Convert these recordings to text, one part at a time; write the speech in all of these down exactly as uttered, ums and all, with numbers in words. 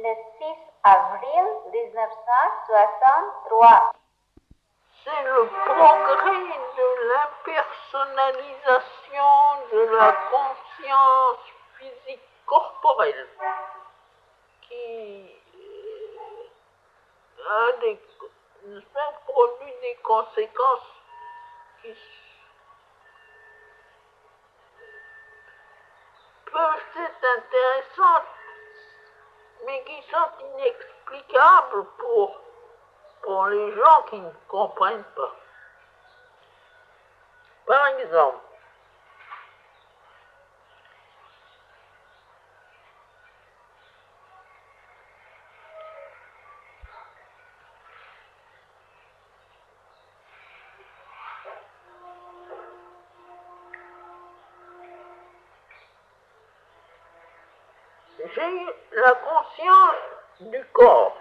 le six avril mille neuf cent soixante-trois. C'est le progrès de l'impersonnalisation de la conscience physique corporelle qui a des, produit des conséquences qui peuvent être intéressantes, mais qui sont inexplicables pour, pour les gens qui ne comprennent pas. Par exemple, j'ai la conscience du corps.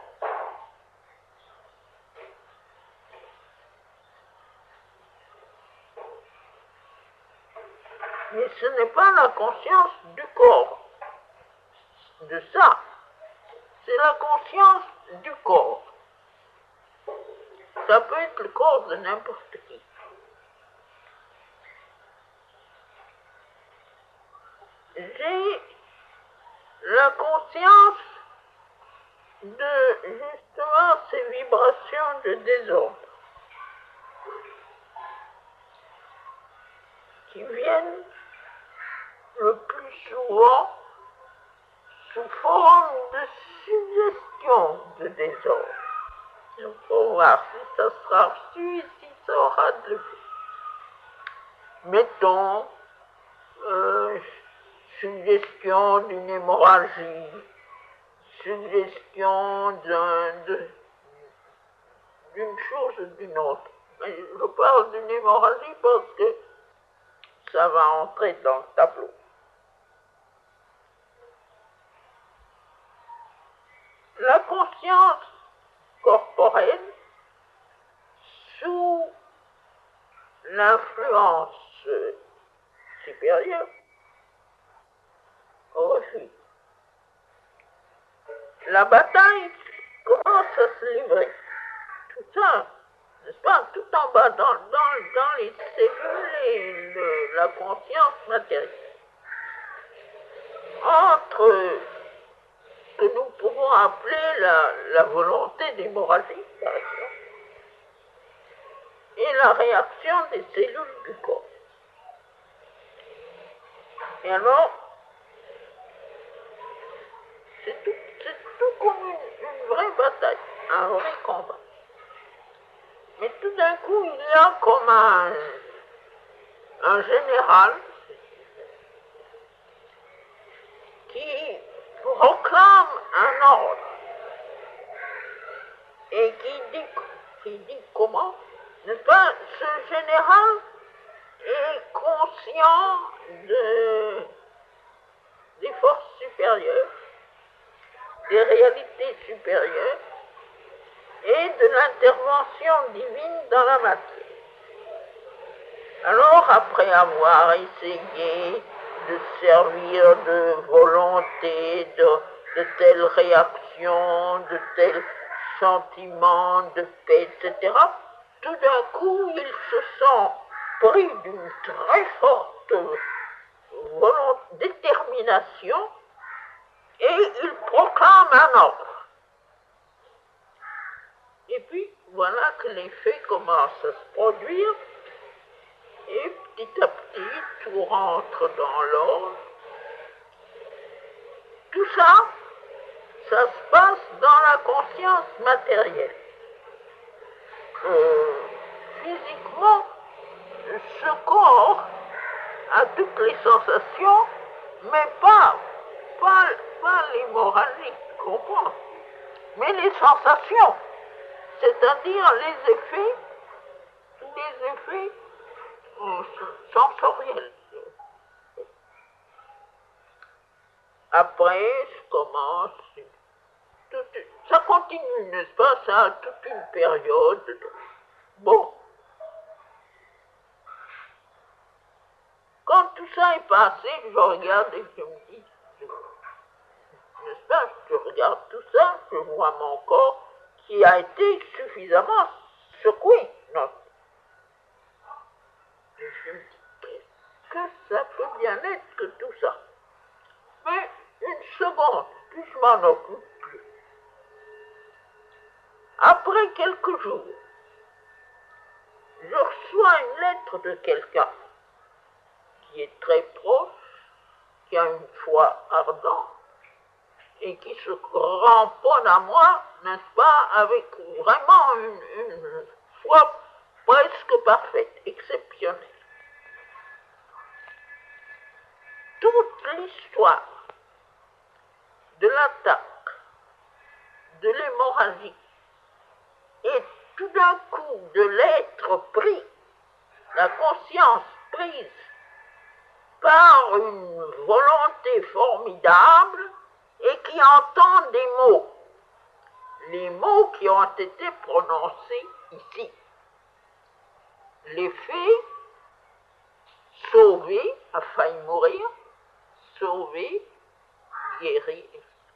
Mais ce n'est pas la conscience du corps, de ça. C'est la conscience du corps. Ça peut être le corps de n'importe qui. J'ai la conscience de justement ces vibrations de désordre qui viennent le plus souvent sous forme de suggestion de désordre. Il faut voir si ça sera reçu et si ça aura de l'effet. Mettons euh, suggestion d'une hémorragie, suggestion d'un, de, d'une chose ou d'une autre. Mais je parle d'une hémorragie parce que ça va entrer dans le tableau. La conscience corporelle, sous l'influence supérieure, refuse. La bataille commence à se livrer. Tout ça, n'est-ce pas, tout en bas, dans, dans, dans les cellules et le, la conscience matérielle. Entre ce que nous pouvons appeler la, la volonté d'hémorragie, par exemple, et la réaction des cellules du corps. Et alors, c'est tout, c'est tout comme une, une vraie bataille, un vrai combat. Mais tout d'un coup, il y a comme un, un général qui proclame un ordre et qui dit, qui dit comment, n'est-ce pas, ce général est conscient de, des forces supérieures, des réalités supérieures et de l'intervention divine dans la matière. Alors, après avoir essayé de servir de volonté, de, de telles réactions, de tels sentiments de paix, et cetera, tout d'un coup, il se sent pris d'une très forte volonté, détermination, et il proclame un ordre. Et puis, voilà que les faits commencent à se produire, et petit à petit, tout rentre dans l'ordre. Tout ça, ça se passe dans la conscience matérielle. Euh, physiquement, ce corps a toutes les sensations, mais pas, pas, pas l'hémorragie, tu comprends, mais les sensations, c'est-à-dire les effets, les effets euh, sensoriels. Après, je commence, tout, ça continue, n'est-ce pas, ça a toute une période. Bon. Quand tout ça est passé, je regarde et je me dis, n'est-ce pas? Je regarde tout ça, je vois mon corps qui a été suffisamment secoué. Non. Et je me dis, qu'est-ce que ça peut bien être que tout ça? Mais une seconde, puis je m'en occupe plus. Après quelques jours, je reçois une lettre de quelqu'un qui est très proche, qui a une foi ardente et qui se cramponne à moi, n'est-ce pas, avec vraiment une, une foi presque parfaite, exceptionnelle. Toute l'histoire de l'attaque, de l'hémorragie, et tout d'un coup de l'être pris, la conscience prise par une volonté formidable et qui entend des mots, les mots qui ont été prononcés ici. Les faits, sauver, a failli mourir, sauver, guérir.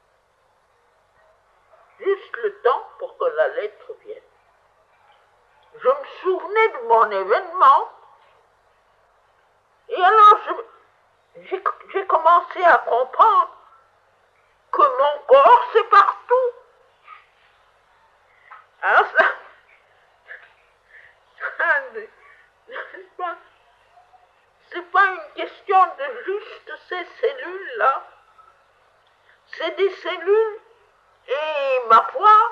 Juste le temps pour que la lettre vienne. Je me souvenais de mon événement, et alors j'ai, j'ai commencé à comprendre que mon corps, c'est partout. Alors ça, ça c'est pas, c'est pas une question de juste ces cellules-là. C'est des cellules, et ma foi,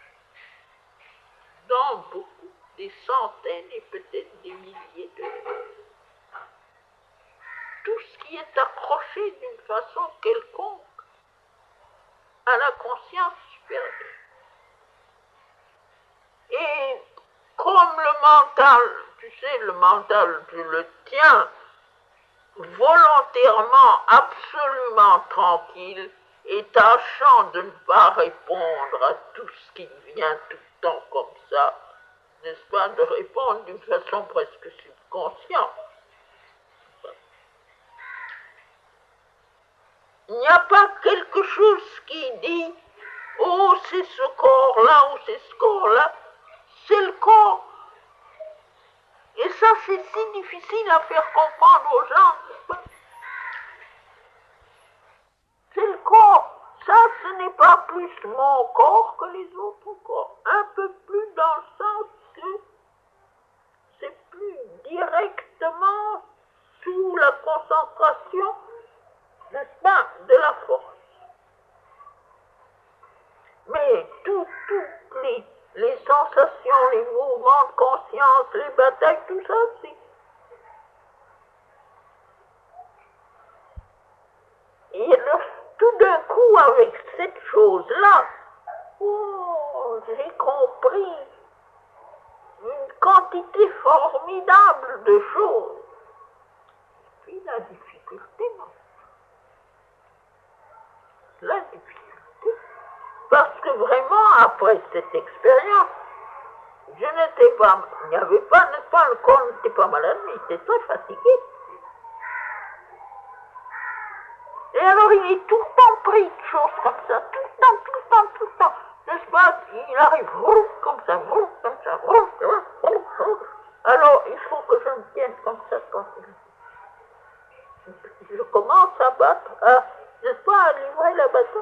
dans beaucoup, des centaines et peut-être des milliers de tout ce qui est accroché d'une façon quelconque à la conscience supérieure. Et comme le mental, tu sais, le mental, je le tiens volontairement, absolument tranquille, et tâchant de ne pas répondre à tout ce qui vient tout le temps comme ça, n'est-ce pas, de répondre d'une façon presque subconsciente. Il n'y a pas quelque chose qui dit « Oh, c'est ce corps-là ou c'est ce corps-là », c'est le corps. Et ça, c'est si difficile à faire comprendre aux gens. C'est le corps. Ça, ce n'est pas plus mon corps que les autres corps. Un peu plus dans le sens que c'est plus directement sous la concentration, n'est-ce pas, de la force. Mais toutes tout les, les sensations, les mouvements de conscience, les batailles, tout ça, c'est... Et alors, tout d'un coup, avec cette chose-là, oh, j'ai compris une quantité formidable de choses. Puis la difficulté, non. La difficulté. Parce que vraiment, après cette expérience, je n'étais pas, il n'y avait pas, n'est-ce pas, le corps n'était pas malade, mais il était très fatigué. Et alors il est tout le temps pris de choses comme ça, tout le temps, tout le temps, tout le temps. N'est-ce pas, il arrive vroom, comme ça, vroom, comme ça, vroom, vroom, vroom, vroom. Alors il faut que je me tienne comme ça quand je commence à battre, à, n'est-ce pas, à livrer la bataille.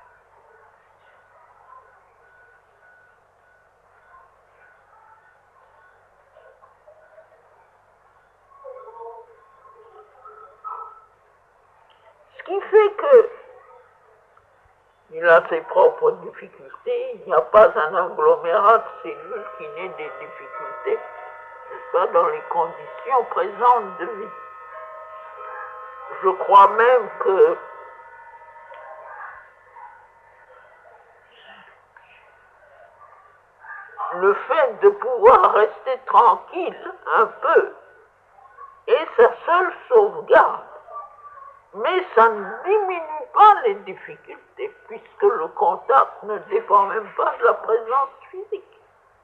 Ce qui fait que il a ses propres difficultés, il n'y a pas un agglomérat de cellules qui n'ait des difficultés, n'est-ce pas, dans les conditions présentes de vie. Je crois même que le fait de pouvoir rester tranquille un peu est sa seule sauvegarde. Mais ça ne diminue pas les difficultés, puisque le contact ne dépend même pas de la présence physique.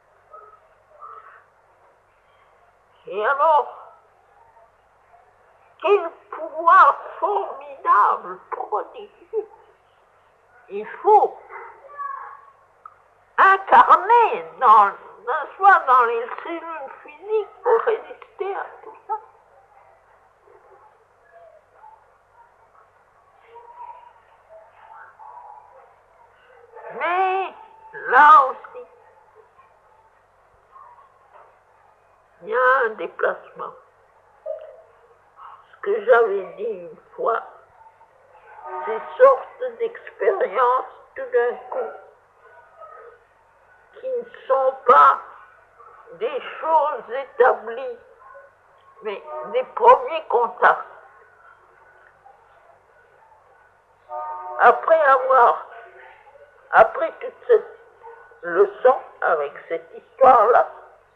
Et alors, quel pouvoir formidable, prodigieux, il faut incarner dans, dans soi, dans les cellules physiques pour résister à tout ça. Mais là aussi, il y a un déplacement. Ce que j'avais dit une fois, ces sortes d'expériences tout d'un coup, qui ne sont pas des choses établies, mais des premiers contacts. Après avoir, après toute cette leçon avec cette histoire-là,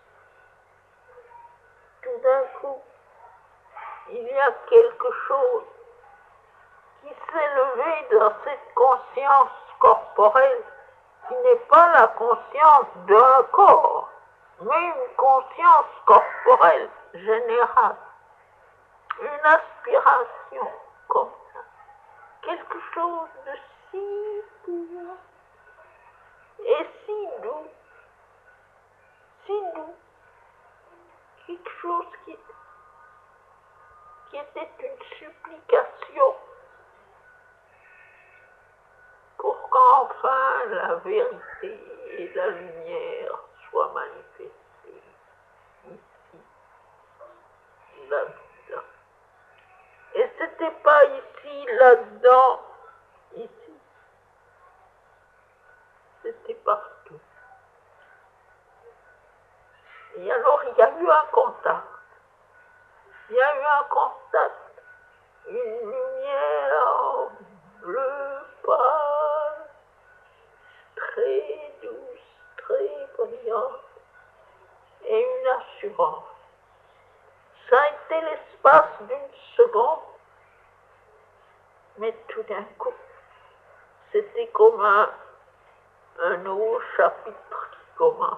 tout d'un coup, il y a quelque chose qui s'est levé dans cette conscience corporelle, qui n'est pas la conscience d'un corps, mais une conscience corporelle générale, une aspiration comme ça, quelque chose de si pur et si doux, si doux, quelque chose qui, qui était une supplication pour qu'enfin la vérité et la lumière soient manifestées ici, là-dedans. Et c'était pas ici, là-dedans, ici. C'était partout. Et alors il y a eu un contact. Il y a eu un contact. Une lumière bleue, pâle, très douce, très brillante, et une assurance. Ça a été l'espace d'une seconde, mais tout d'un coup, c'était comme un, un nouveau chapitre qui commençait.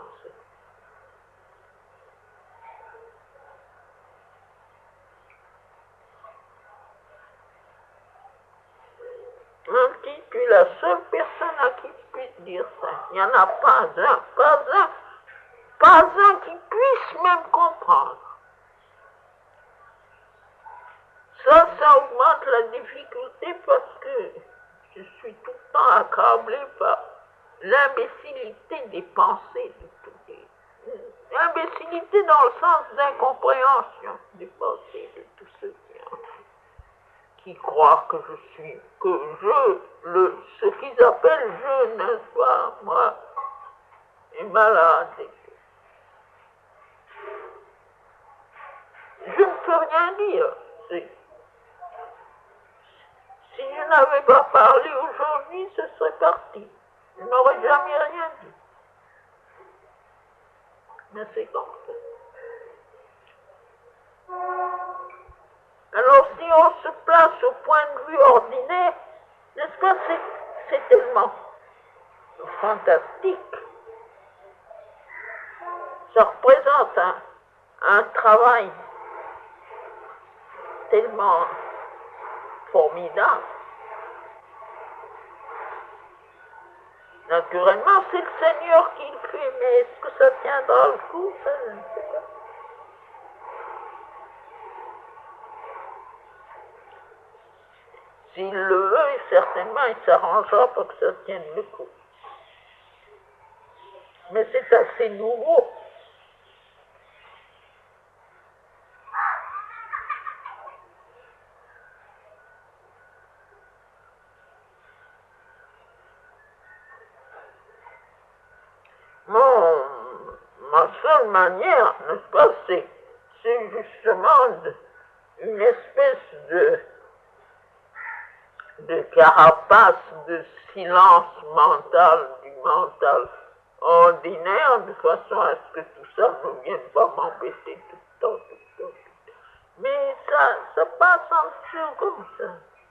Même si tu es la seule personne à qui tu puisses dire ça, il n'y en a pas un, pas un, pas un qui puisse même comprendre. Ça, ça augmente la difficulté parce que je suis tout le temps accablé par l'imbécilité des pensées de tous les... L'imbécilité dans le sens d'incompréhension des pensées de tous ceux qui, qui croient que je suis, que je, le, ce qu'ils appellent je, n'est-ce pas, moi, est malade. Je ne peux rien dire. C'est, si je n'avais pas parlé aujourd'hui, ce serait parti. Je n'aurais jamais rien dit. Mais c'est comme ça. Alors si on se place au point de vue ordinaire, n'est-ce pas, c'est, c'est tellement fantastique. Ça représente un, un travail tellement formidable. Naturellement, c'est le Seigneur qui le fait, mais est-ce que ça tiendra le coup? Ça, je ne sais pas. S'il le veut, certainement, il s'arrangera pour que ça tienne le coup. Mais c'est assez nouveau. Mon, ma seule manière, n'est-ce pas, c'est, c'est justement de, une espèce de, de carapace, de silence mental, du mental ordinaire, de façon à ce que tout ça ne vienne pas m'embêter tout le temps, tout le temps, tout le temps. Mais ça, ça passe en dessous comme ça.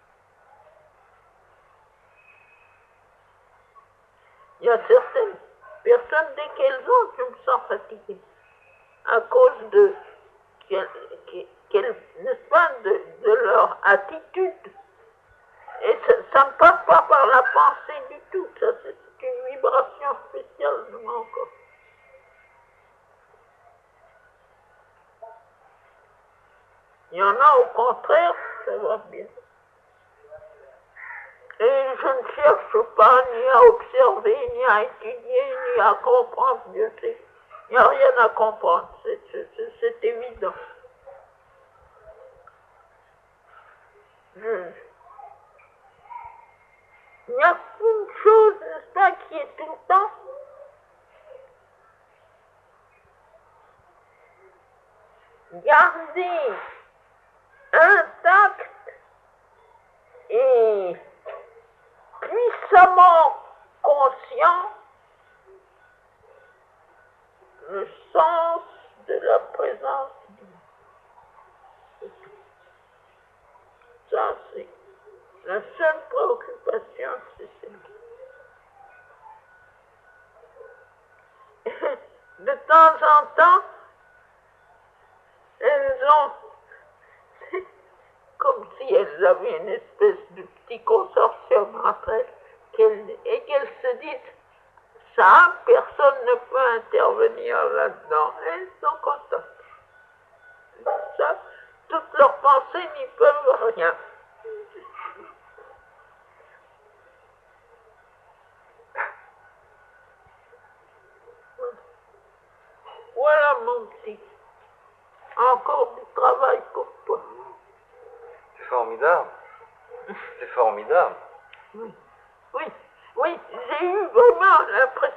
Il y a certaines personnes, dès qu'elles ont, je me sens fatiguée. À cause de, qu'elles, qu'elles, n'est-ce pas, de, de leur attitude Et ça, ça ne passe pas par la pensée du tout, ça c'est une vibration spéciale de mon corps. Il y en a au contraire, ça va bien. Et je ne cherche pas ni à observer, ni à étudier, ni à comprendre, Dieu sait. Il n'y a rien à comprendre, c'est, c'est, c'est, c'est évident. Je... Il n'y a qu'une chose, n'est-ce pas, qui est tout le temps. Garder intact et puissamment conscient le sens de la présence divine. Ça, c'est la seule préoccupation, c'est celle-là. De temps en temps, elles ont, c'est comme si elles avaient une espèce de petit consortium entre elles, qu'elles, et qu'elles se disent, ça, personne ne peut intervenir là-dedans. Elles sont contentes. Ça, toutes leurs pensées n'y peuvent rien. Voilà mon petit. Encore du travail pour toi. C'est formidable. C'est formidable. Oui, oui, oui, j'ai eu vraiment l'impression